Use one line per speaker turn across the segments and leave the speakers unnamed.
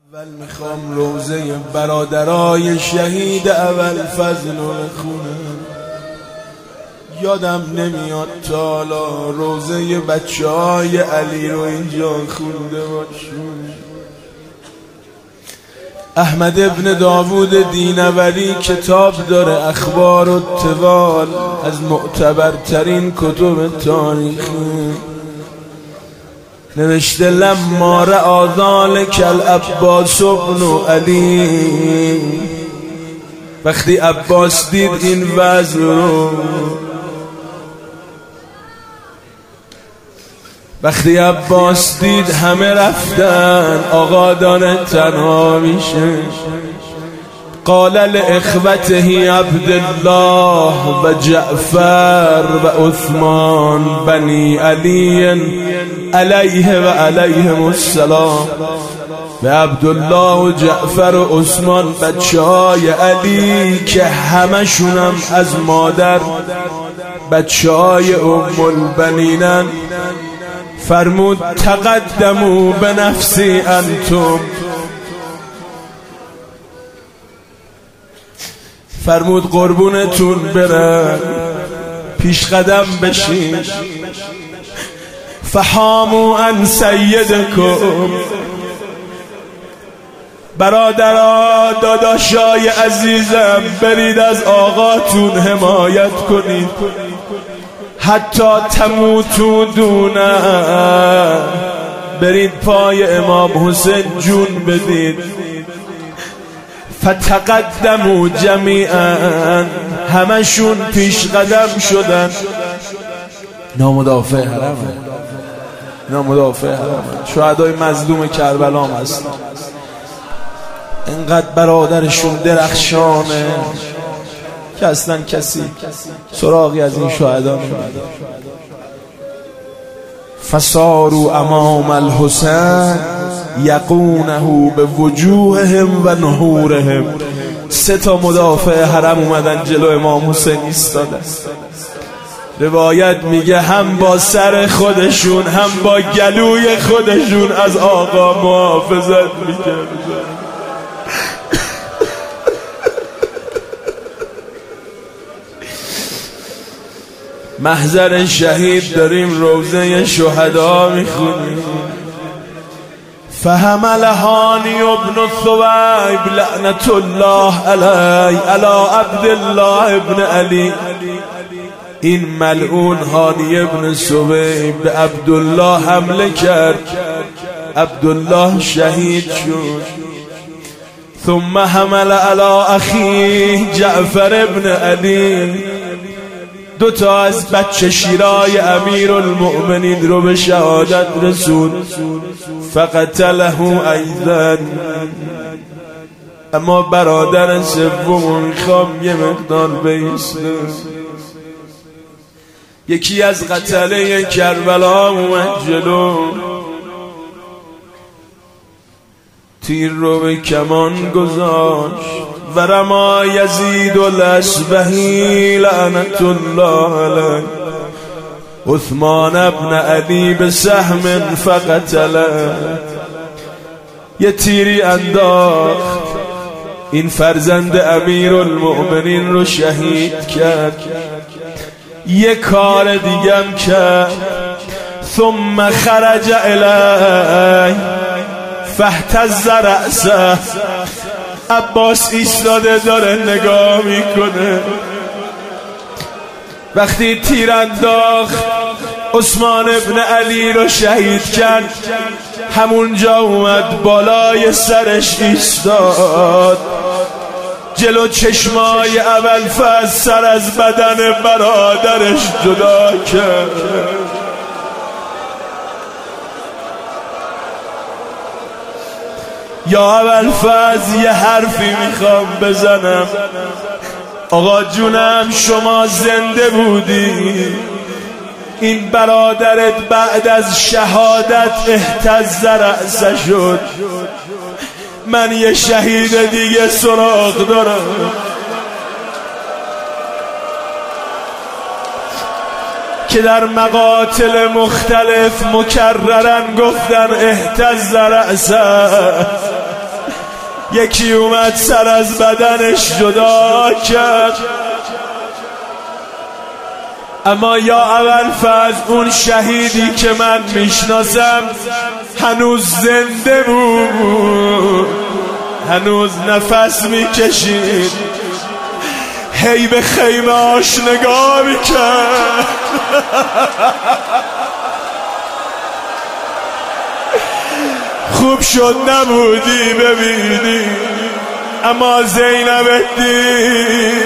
اول میخوام روزه برادرای شهید ابوالفضل رو بخونم. یادم نمیاد تا حالا روزه بچه‌های علی رو اینجا خونده باشم. احمد ابن داوود دینوری کتاب داره، اخبار و طوال، از معتبرترین کتب تاریخی. نوشته لما رأى ذلك العباس ابن علی، وقتی عباس دید این وضع رو، وقتی عباس دید همه رفتن، آقا داره تنها میشه. قال لاخوته عبدالله و جعفر و عثمان بنی علی علیه و علیهم السلام، به عبدالله و جعفر و عثمان بچه های علی که همشونم از مادر بچه های ام البنینن، فرمود تقدموا بنفسی انتم، فرمود قربونتون برم پیش قدم بشین. فحاموا عن سیدکم، برادرها داداشای عزیزم برید از آقاتون حمایت کنید، حتی تموتو دونه، برید پای امام حسین جون بدید. فتقدموا جمیعا، همشون پیش قدم شدن. نامدافع حرم، نامدافع حرم، شهدای مظلوم کربلا هم هست. اینقدر برادرشون درخشانه که اصلا کسی سراغی از این شهدا نمیده. فصاروا امام الحسین یقونه به وجوههم و نحورهم. 3 مدافع حرم اومدن جلو امام حسین ایستادن. روایت میگه هم با سر خودشون هم با گلوی خودشون از آقا محافظت میکردن. محضر شهید داریم، روزه شهدا میخونیم. فحمل هانی ابن ثویب لعنت الله علی علی عبدالله ابن علی. این ملعون هانی ابن ثویب به عبدالله حمله کرد، عبدالله شهید شد. ثم حمل علی اخیه جعفر ابن علی، 2 از بچه شیرای امیر المؤمنین رو به شهادت رسول. فقتله ایضا، اما برادر سوم میخوام یه مقدار بیسته. یکی از قتله کربلا اومد جلو، تیر رو به کمان گذاشت. و رما یزید الاسبهی لعنت الله علیه عثمان ابن علی به سهم فقتله. یه تیری انداخت، این فرزند امیر المؤمنین رو شهید کرد. یه کار دیگم کرد. ثم خرج الیه فاهتز رأسه، عباس ایستاده داره نگاه میکنه. وقتی تیر انداخت عثمان ابن علی رو شهید کرد، همونجا اومد بالای سرش ایستاد، جلو چشمای ابوالفضل سر از بدن برادرش جدا کرد. یا ابوالفضل یه حرفی میخوام بزنم. آقا جونم شما زنده بودی، این برادرت بعد از شهادت اهتز رأسه شد. من یه شهید دیگه سراغ دارم، که در مقاتل مختلف مکررن گفتن اهتز رأسه، یکی اومد سر از بدنش جدا کرد، اما یا ابوالفضل اون شهیدی که من میشناسم هنوز زنده بود، هنوز نفس میکشید، هی به خیمه هاش نگاه میکرد. خوب شد نبودی ببینی، اما زینب الدین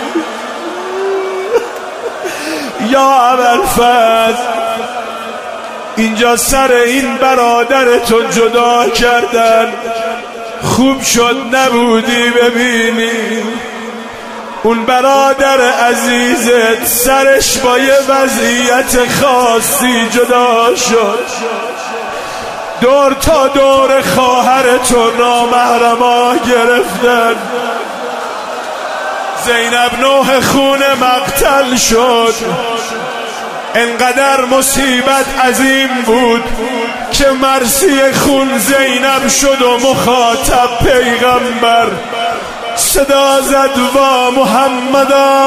یا ابوالفضل اینجا سر این برادرتو جدا کردن، خوب شد نبودی ببینی اون برادر عزیزت سرش با یه وضعیت خاصی جدا شد، دور تا دور خواهرتو نامحرما گرفتن، زینب نوح خون مقتل شد. انقدر مصیبت عظیم بود که مرسی خون زینب شد و مخاطب پیغمبر صدا زد وا محمدا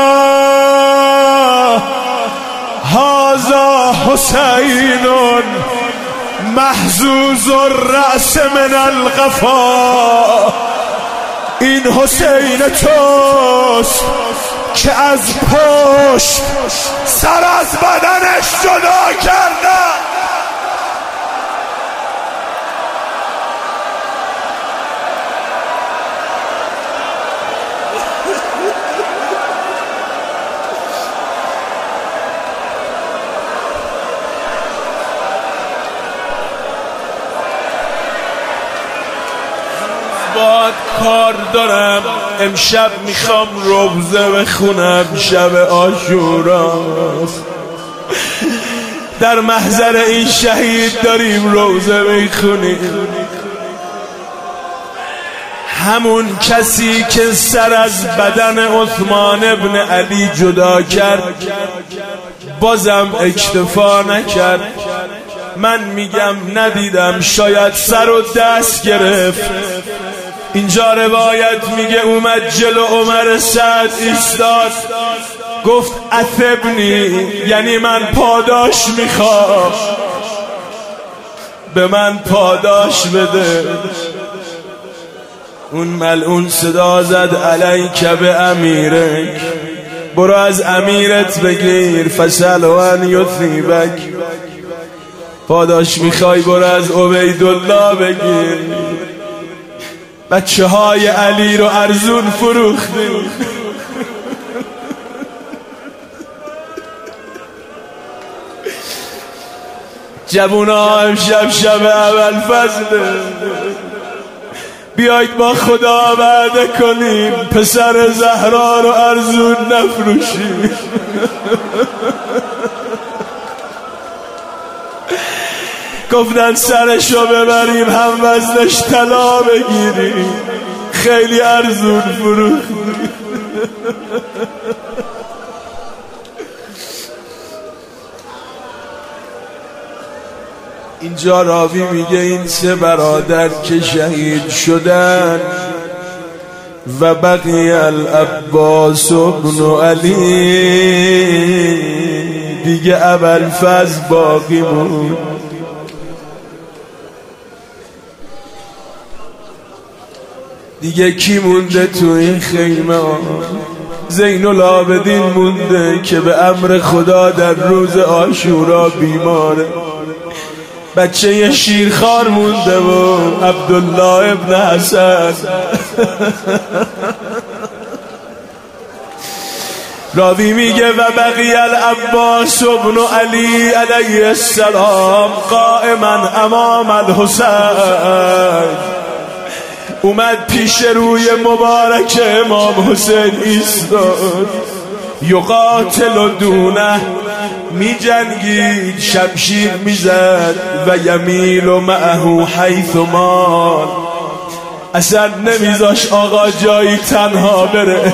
هذا حسین محزوز الرأس من القفا، این حسین توست که از پشت سر از بدنش جدا کردن. باید کار دارم، امشب میخوام روزه بخونم، شب عاشوراست، در محضر این شهید داریم روزه میخونیم. همون کسی که سر از بدن عثمان ابن علی جدا کرد بازم اکتفا نکرد. من میگم ندیدم، شاید سر و دست گرفت. اینجا روایت میگه اومد جلو عمر سعد ایستاد، گفت اثبنی، یعنی من پاداش میخوام، به من پاداش بده. اون ملعون صدا زد علیک به امیرک، برو از امیرت بگیر، فسل و ان یثیبک، پاداش میخوای برو از عبیدالله بگیر. بچه های علی رو ارزون فروختی. جوونا امشب شب ابوالفضل، بیایید با خدا وعده کنیم پسر زهرا رو ارزون نفروشیم. گفتن سرشو ببریم هم وزنش طلا بگیریم، خیلی ارزون فروختیم. اینجا راوی میگه این سه برادر که شهید شدن و بقی العباس ابن علی، دیگه ابوالفضل باقی بود. دیگه کی مونده تو این خیمه؟ زین العابدین مونده که به امر خدا در روز عاشورا بیماره. بچه شیرخوار مونده و عبدالله ابن حسن. راوی میگه و بقی العباس ابن علی علیه السلام قائما امام الحسین، اومد پیش روی مبارک امام حسین ایستاد. یقاتل دونه، می جنگید، شمشیر میزد و یمیل معه حیث مال، اصلا نمیذاش آقا جایی تنها بره.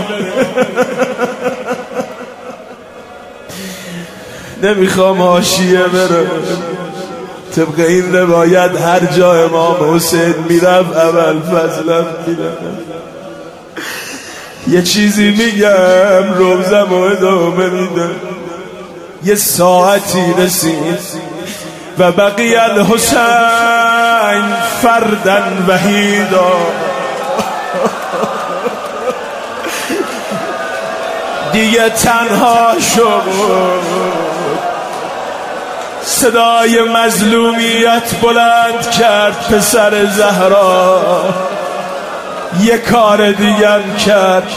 نمیخوام حاشیه بره. طبق این روایت هر جا امام حسین میرفت ابوالفضلم میرفت. یه چیزی میگم روزم و ادامه میدم. یه ساعتی رسید و بقی الحسین فردن وحیدا. دیگه تنها شد. صدای مظلومیت بلند کرد پسر زهرا. یه کار دیگر کرد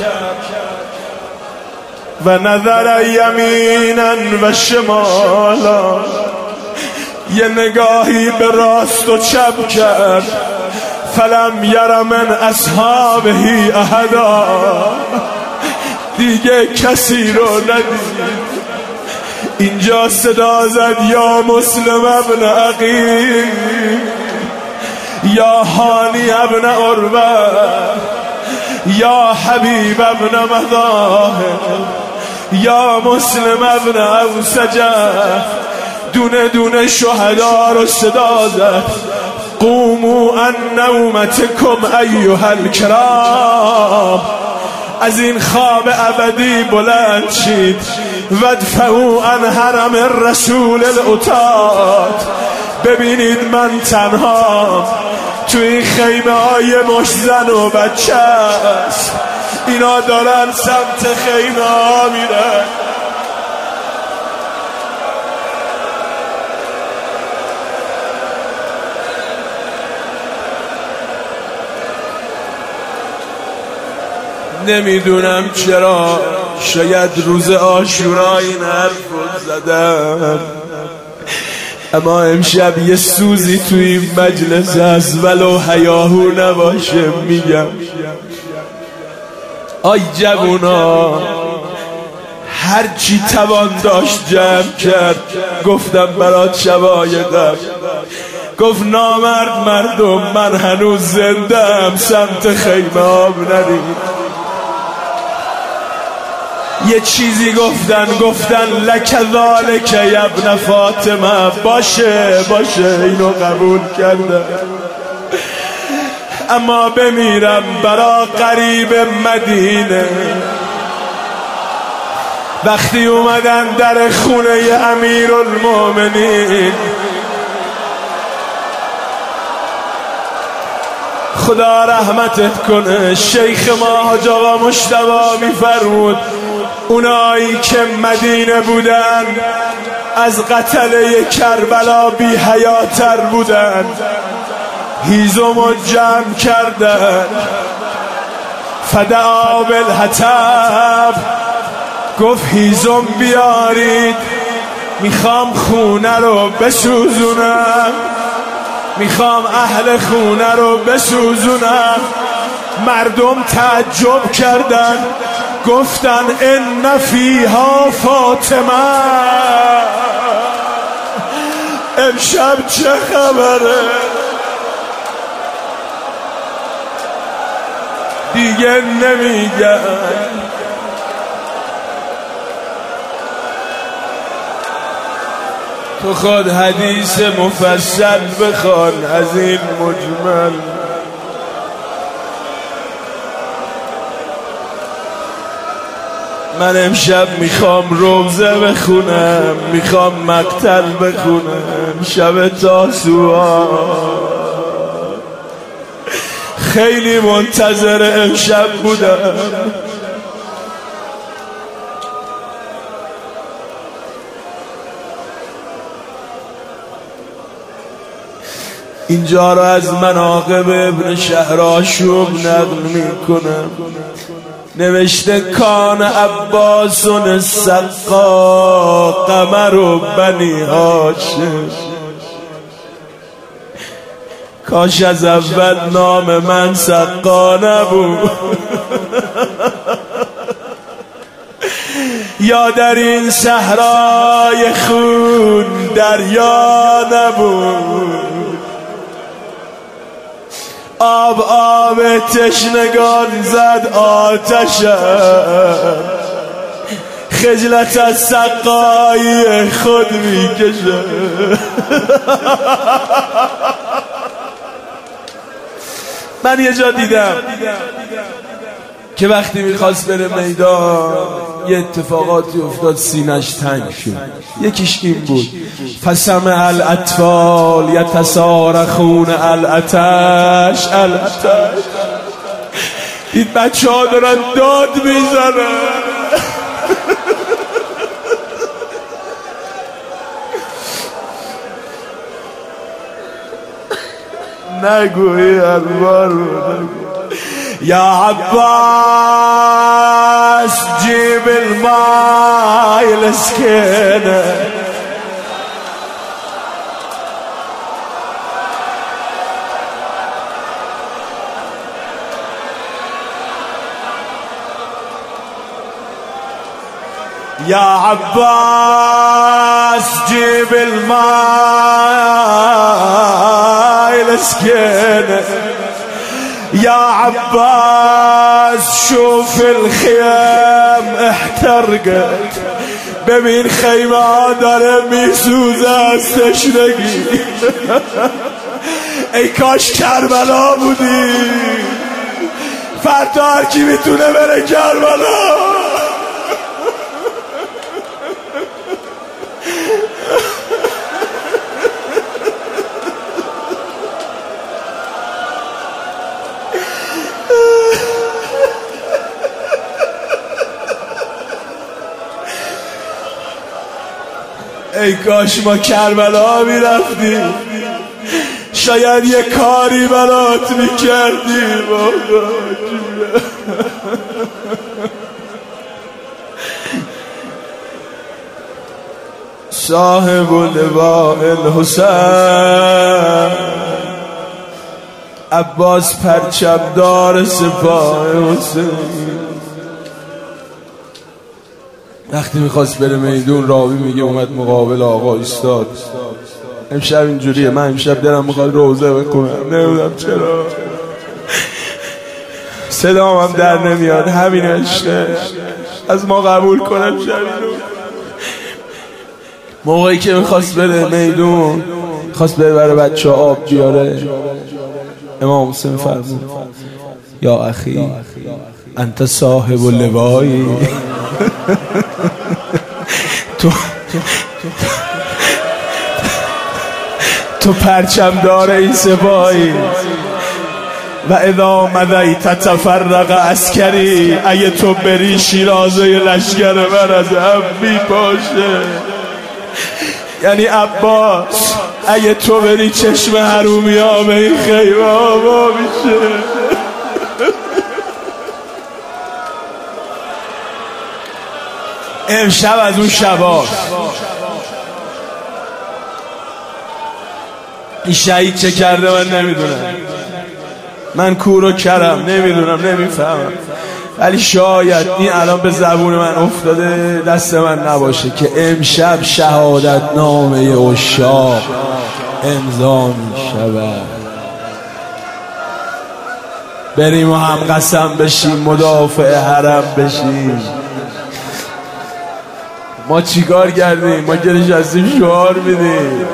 و نظر یمینا و شمالا. یه نگاهی به راست و چپ کرد. فلم یر من اصحابه احدا. دیگه کسی رو ندید. اینجا صدا زد یا مسلم ابن عقیل، یا هانی ابن عروه، یا حبیب ابن مظاهر، یا مسلم ابن اوسجه. دونه دونه شهدا رو صدا زد. قوموا عن نومتکم ایها الکرام. از این خواب ابدی بلند شید. وادفعوا عن حرم الرسول الاتاد. ببینید من تنها تو این خیمه های مشزن و بچه است. اینا دارن سمت خیمه ها میرن. نمیدونم چرا، شاید روز عاشورا این حرف رو زدم، اما امشب یه سوزی توی این مجلس هست ولو هیاهو نباشه. میگم آی جوونا، هر چی توان داشت جمع کرد. گفتم برات شبایدم. گفت نامرد مردم، من هنوز زندم، سمت خیمه آب نرید. یه چیزی گفتن لک ذالک ابن فاطمه. باشه اینو قبول کردم، اما بمیرم برا قریب مدینه. وقتی اومدن در خونه امیرالمومنین، خدا رحمتت کنه، شیخ ما حاج آقا مجتبی میفرمود اونایی که مدینه بودن از قتله کربلا بی حیاتر بودن. هیزم رو جمع کردن. فدعا بالحطب. گفت هیزم بیارید، میخوام خونه رو بسوزونم، میخوام اهل خونه رو بسوزونم. مردم تعجب کردن، گفتن ان فیها فاطمه. امشب چه خبره؟ دیگه نمیگن. تو خود حدیث مفصل بخوان از این مجمل. من امشب میخوام روزه بخونم، میخوام مقتل بخونم. شب تاسوعا خیلی منتظر امشب بودم. اینجا را از مناقب ابن شهرآشوب نقل میکنم. نوشته کان عباس السقا قمر و بنی هاشم. کاش از اول نام من سقا نبود. یا در این صحرای خون دریا نبود. آب تشنگان زد آتشم. خجلت از سقایی خود میکشه. من یه جا دیدم که وقتی میخواست بره میدان یه اتفاقاتی افتاد، سینش تنگ شد. یکیش این بود: فسمع الاطفال یتصارخون العطش العطش. دید بچه ها دارن داد میزنن. نگوی الوارو یا عباس جيب الماء الاسكنه. يا عباس جيب الماء الاسكنه. يا عباس شوف الخيام احترقت. ببین خیمه ها داره میسوزه از تشنگی. ای کاش کربلا بودی. فردا هر کی میتونه بره کربلا. ای کاش ما کربلا میرفتیم، شاید یه کاری برات میکردیم. صاحب لواء الحسین عباس پرچمدار سپاه حسین وقتی میخواست بره میدون، راوی میگه اومد مقابل آقا ایستاد. امشب اینجوریه، من امشب دلم میخواد روزه بکنم، نمیدونم چرا صدام هم در نمیاد. همین اشته از ما قبول کنم. شبینو موقعی که میخواست بره میدون، خواست بره برای بچه آب بیاره، امام حسین فرمود: یا اخی انت صاحب اللوایی. تو پرچمدار این سپاهی. و اذا مضیت تفرق عسکری. اگه تو بری شیرازه لشکر من از هم میپاشه. یعنی عباس اگه تو بری چشم حرومی ها به این خیمه ها میشه. امشب از اون شبا این شهید چه کرده من نمیدونم. من کور و کرم نمیدونم، نمیفهمم. ولی شاید این الان به زبون من افتاده دست من نباشه که امشب شهادت نامه عشاق امضا میشود. بریم و هم قسم بشیم مدافع حرم بشیم. ما چیکار کردیم؟ ما گرش هستیم شعار میدیم.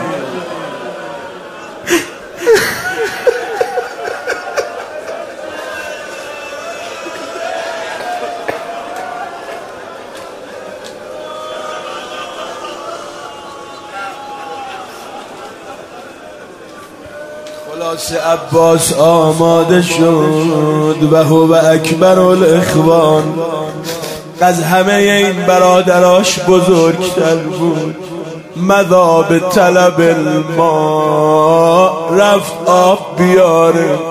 خلاص عباس آماده شد و هو اکبر الاخوان. از همه این برادراش بزرگتر بود. مضا به طلب الماء، رفت آب بیاره.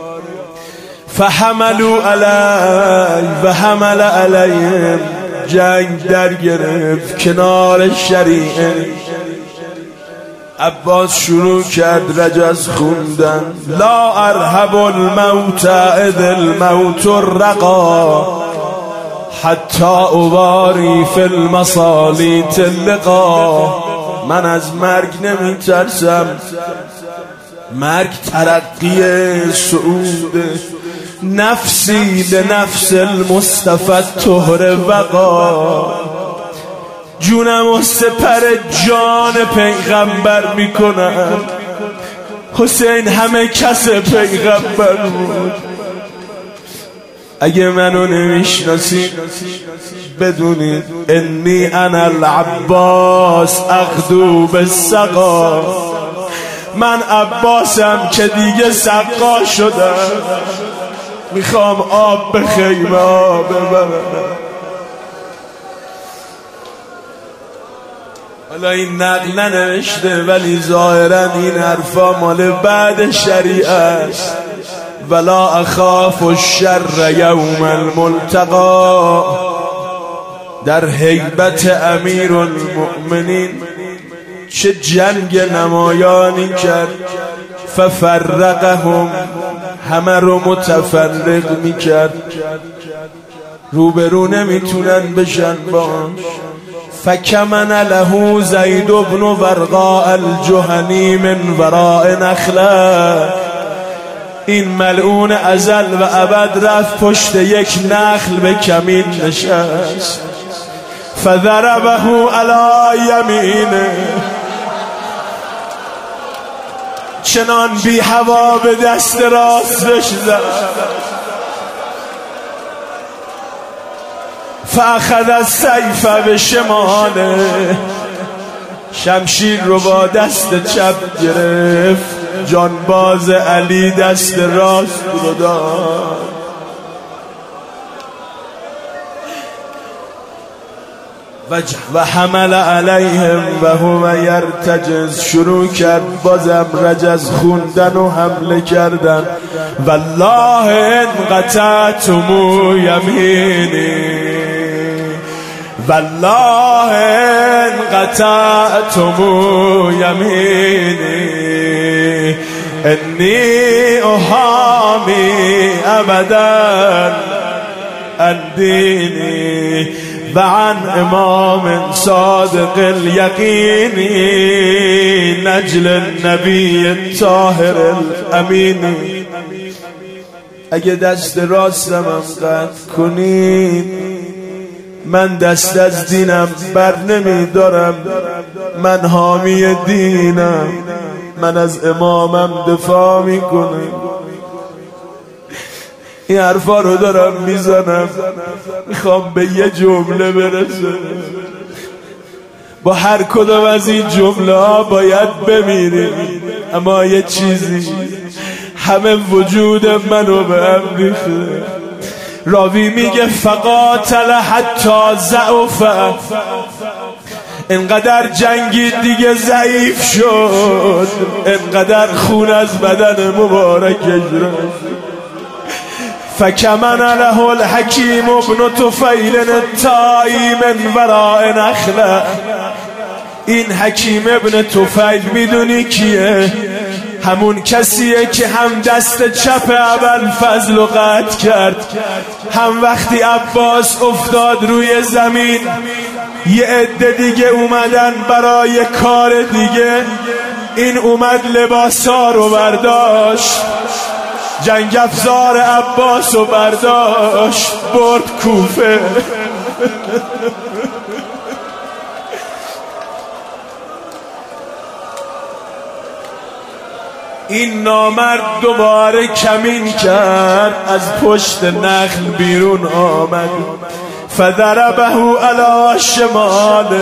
فحملوا علی و حمل علیهم، جنگ در گرفت کنار شریعه. عباس شروع کرد رجز خوندن: لا ارهب الموت اذ الموت الرقا، حتی اواری فی المصالیت اللقا. من از مرگ نمی ترسم، مرگ ترقی سعود. نفسی لنفس المصطفى الطهر وقا. جونم و سپر جان پیغمبر میکنم. حسین همه کس پیغمبر بود. اگه منو نمیشناسید بدونید انی انا العباس اغدو بالسقا، من عباسم که دیگه سقا شدم، میخوام آب به خیمه ببرم. حالا این نقل ننوشته ولی ظاهرا این حرفا مال بعد شریعه است. ولا اخاف الشر یوم الملتقا، در هیبت امیر المؤمنین چه جنگ نمایانی کرد. ففرقهم، همه رو متفرق میکرد، روبرو نمیتونن بشن باش. فکمن له زید بن ورقاء الجهنی من وراء نخله، این ملعون ازل و ابد رفت پشت یک نخل به کمین نشست. فضربه علی یمینه، چنان بی هوا به دست راستش زد. فاخذ السیف به شماله، شمشیر رو با دست چپ گرفت، جانباز علی دست راست رو داد. و حمل علیهم و هو یرتجز، شروع کرد بازم رجز خوندن و حمله کردن. والله ان قطعتم یمینی، والله ان قطعتم یمینی انی احامی ابدا عن دینی و عن امام صادق الیقین نجل النبی الطاهر الامین. اگه دست راستم قطع کنید من دست از دینم بر نمیدارم، من حامی دینم، من از امامم دفاع میکنم. این حرفا رو دارم میزنم، میخوام به یه جمله برسم. با هر کدوم از این جمله ها باید بمیریم، اما یه چیزی همه وجود منو به هم ریخته. راوی میگه فقاتل حتی ضعف، انقدر جنگید دیگه ضعیف شد، انقدر خون از بدن مبارکش رفت. فکمن له الحکیم ابن طفیل الطائی من وراء نخله. این حکیم ابن طفیل میدونی کیه؟ همون کسیه که هم دست چپ ابوالفضل رو قطع کرد، هم وقتی عباس افتاد روی زمین یه عده دیگه اومدن برای کار دیگه، این اومد لباسا رو برداشت، جنگ افزار عباس رو برداشت برد کوفه. این نامرد دوباره کمین کرد، از پشت نخل بیرون آمد. فضربه علی شماله،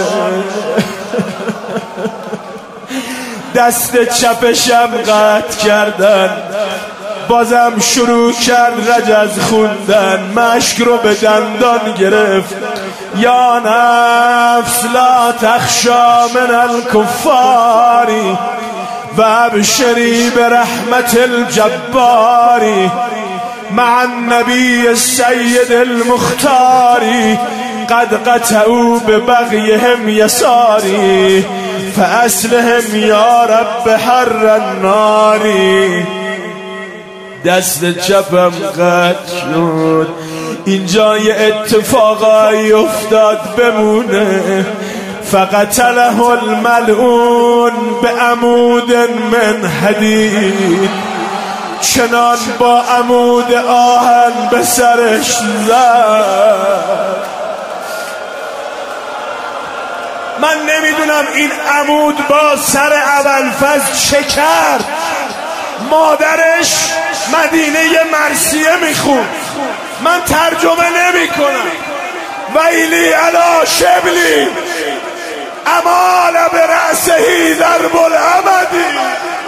دست چپشم قطع کردن. بازم شروع کرد رجز خوندن، مشک رو به دندان گرفت. یا نفس لا تخشا من الکفاری و ابشری برحمت الجباری مع النبی السید المختاری قد قطعوا ببغیهم یساری فاصلهم یا رب حر الناری. دست چپم قطع شد. اینجا یه اتفاقایی افتاد بمونه. فقتله الملعون بعمود من حدید، چنان با عمود آهن به سرش زد. من نمیدونم این عمود با سر ابوالفضل چه کرد. مادرش مدینه مرثیه میخوند، من ترجمه نمی کنم. ویلی علا شبلی امال برأسهی ضرب العمدی.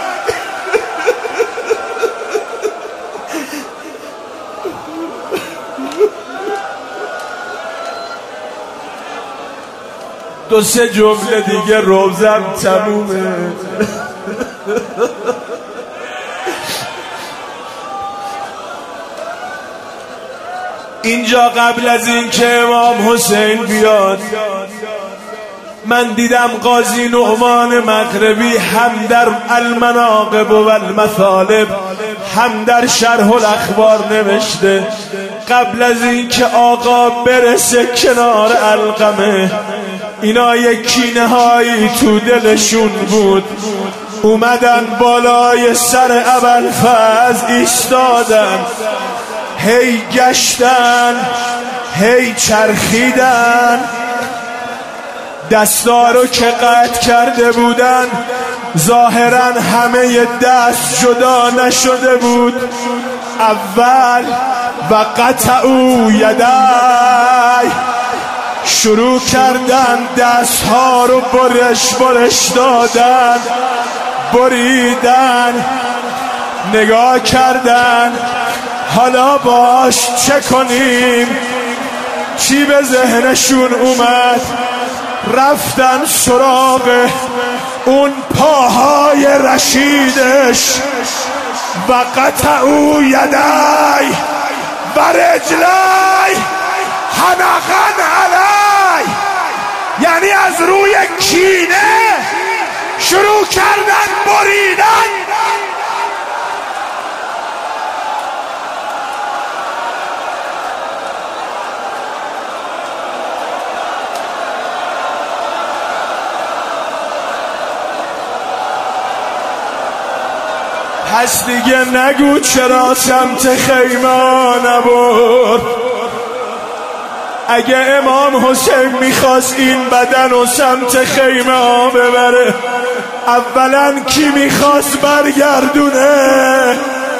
دو سه جمله دیگه روزم تمومه. اینجا قبل از این که امام حسین بیاد من دیدم قاضی نعمان مغربی هم در المناقب و المثالب هم در شرح الاخبار نوشته قبل از این که آقا برسه کنار علقمه اینا یک کینه هایی تو دلشون بود، اومدن بالای سر ابوالفضل ایستادن، هی گشتن هی چرخیدن، دستا رو که قطع کرده بودن ظاهرا همه دست جدا نشده بود. اول و قطعوا یدی، شروع کردن دست ها رو برش دادن، بریدن، نگاه کردن حالا باش چه کنیم. چی به ذهنشون اومد؟ رفتن سراغ اون پاهای رشیدش و قطعوا یدی و رجلی حنقا علی، یعنی از روی کینه شروع کردن بریدن. پس دیگه نگو چرا سمت خیمه نبرد. اگه امام حسین میخواست این بدن و سمت خیمه ها ببره اولا کی میخواست برگردونه؟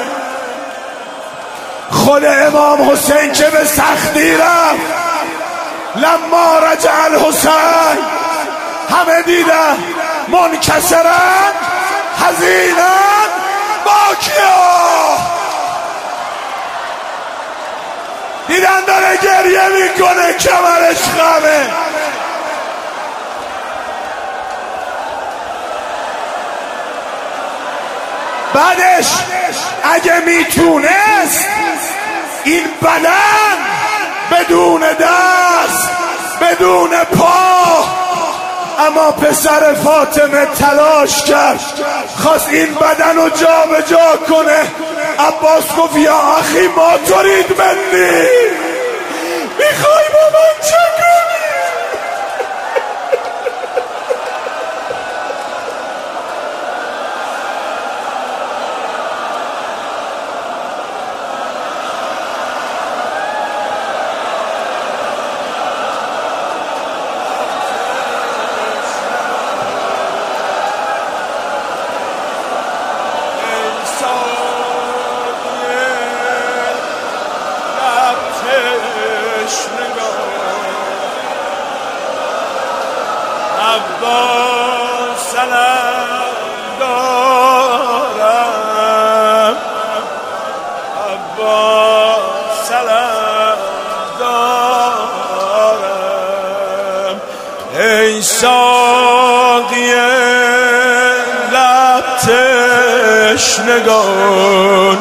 خود امام حسین که به سختی رفت. لما رجع الحسین همه دیدن منکسرن حزینن باکیا، دیدن داره گریه میکنه کمرش خمه. بعدش اگه میتونست این بدن بدون دست بدون پا، اما پسر فاطمه تلاش کرد خواست این بدن رو جا به جا کنه. عباس گفت یا اخی ما ترید منی، میخوای با من چه کنی؟ عباس سلام دارم، عباس سلام دارم، ای ساقی لب تشنگان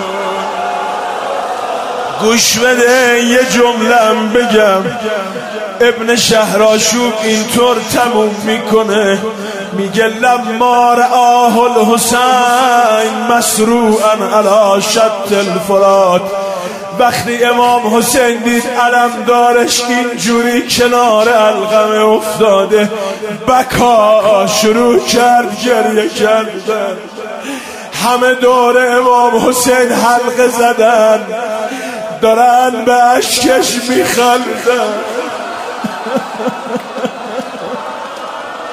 گوش بده یه جمله‌ام بگم. ابن شهرآشوب اینطور تموم میکنه، میگه لما رآه الحسین مسروعا علی شط الفرات، وقتی امام حسین دید علمدارش اینجوری کنار علقمه افتاده بکا شروع کرد گریه کردن. همه دور امام حسین حلقه زدن دارن به اشکش میخندن.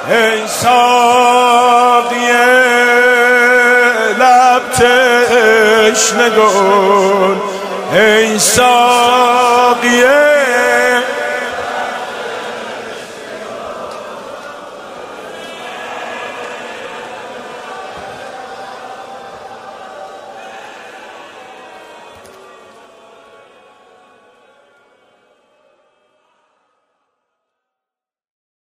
ای ساقی لب تشنگان ای ساقی